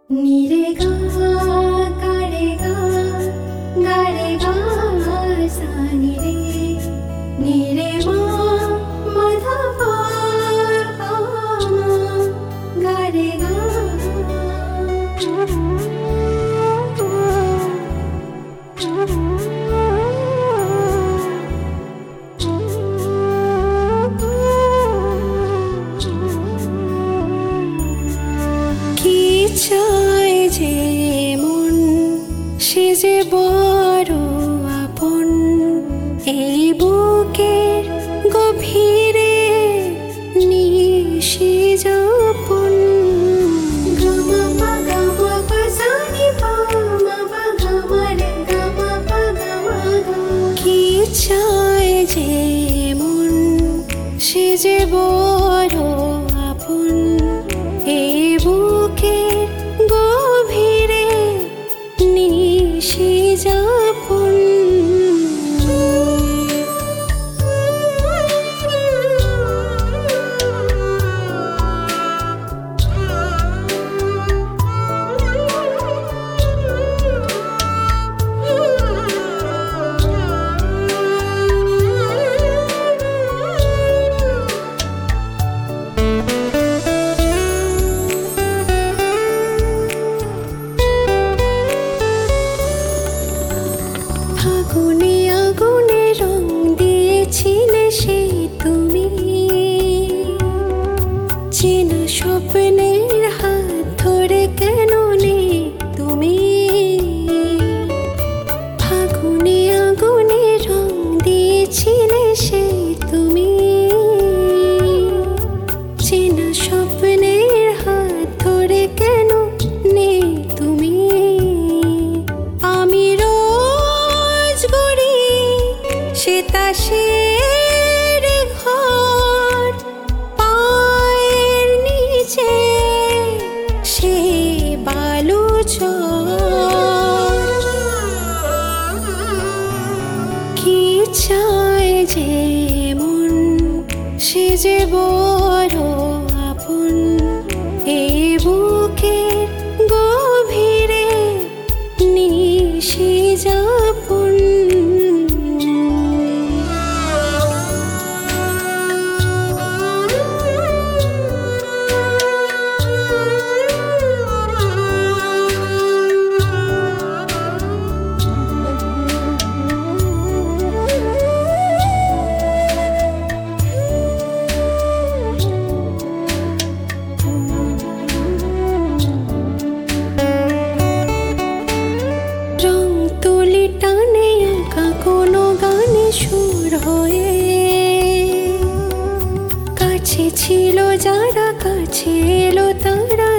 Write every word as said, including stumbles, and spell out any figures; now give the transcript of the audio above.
नीरे गा गा रे गा गा रे गा सा नी रे नी रे मा मा धा पा पा मा गा रे गा। চায় যে মন সে যে বড় আপন এই বুকের গভীরে নিশি যাপন। গামা পা গামা পা সানি পা মা পা গামা রে গামা পা গামা গা। কি চায় যে মন সে যে বড় আপন এই বুকের গভীরে নিশি যাপন। আগুনে আগুনে রং দিয়েছিলে সেই তুমি, চেনা স্বপ্নের হাত ধরে কেন নেই তুমি। ফাগুনে আগুনে রং দিয়েছিলে সেই তুমি, চেনা স্বপ্নের হাত ধরে কেন নেই তুমি। আমি সেতাশের ঘর পায়ের নিচে সে বালু চর। কি চায় যে মন সে যে বড় আপন এই বুকের গভীরে নিশি যাপন। রং তুলি টানে আঁকা কোনো গানে সুর হয়ে কাছে ছিল যারা কাছে এলো তারা